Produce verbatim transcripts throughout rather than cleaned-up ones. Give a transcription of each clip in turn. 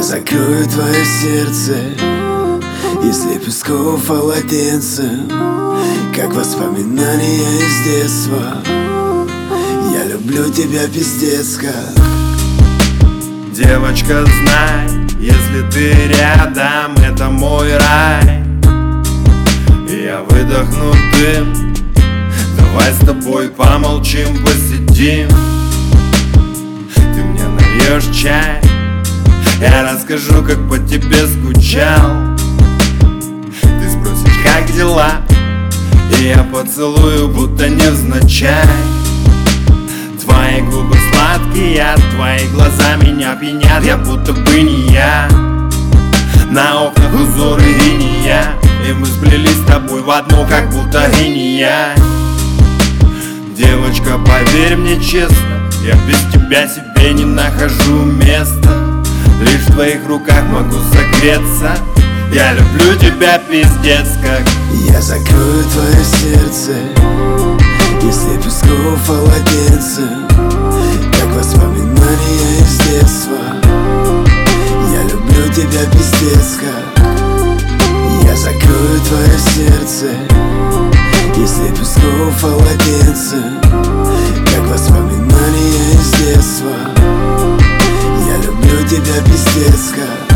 Я закрою твое сердце, если песков полотенцем, как воспоминания из детства. Я люблю тебя пиздец как. Девочка, знай, если ты рядом, это мой рай. И я выдохну дым. Давай с тобой помолчим, посидим. Ты мне нальешь чай, я расскажу, как по тебе скучал. Ты спросишь, как дела, и я поцелую, будто невзначай. Твои губы сладкие, твои глаза меня пьянят. Я будто бы не я. На окнах узоры иния, и мы сплелись с тобой в одну, как будто иния. Девочка, поверь мне честно, я без тебя себе не нахожу места. Лишь в твоих руках могу согреться. Я люблю тебя пиздец как. Я закрою твое сердце, если песков полотенцем, как воспоминания из детства. Я люблю тебя пиздец как. Я закрою твое сердце, если песков полотенцем, как воспоминания из детства. Я люблю тебя пиздец как.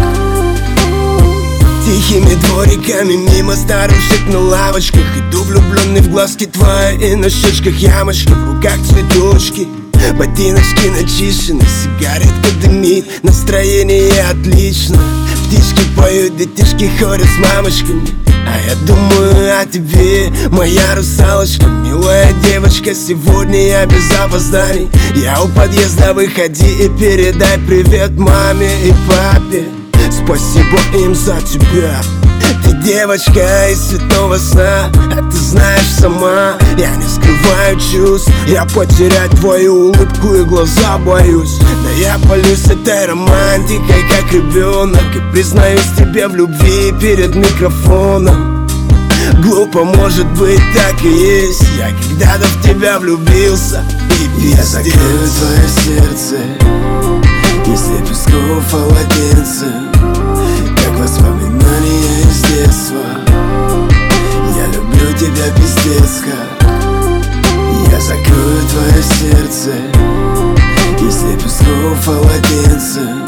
Тихими двориками мимо старушек на лавочках иду, влюбленный в глазки твои, и на щечках ямочки, в руках цветочки, ботиночки начищены, сигаретка дымит, настроение отлично. Птички поют, детишки ходят с мамочками, а я думаю о тебе, моя русалочка. Милая девочка, сегодня я без опозданий. Я у подъезда, выходи и передай привет маме и папе. Спасибо им за тебя. Ты девочка из цветного сна, а ты знаешь сама, я не скрываю чувств. Я потерять твою улыбку и глаза боюсь. Да я палюсь этой романтикой, как ребенок, и признаюсь тебе в любви перед микрофоном. Глупо, может быть, так и есть. Я когда-то в тебя влюбился, и я закрою твое сердце, если песков полотенцем, как воспоминания из детства. Я люблю тебя пиздец как. Я закрою твое сердце, если песков полотенцем,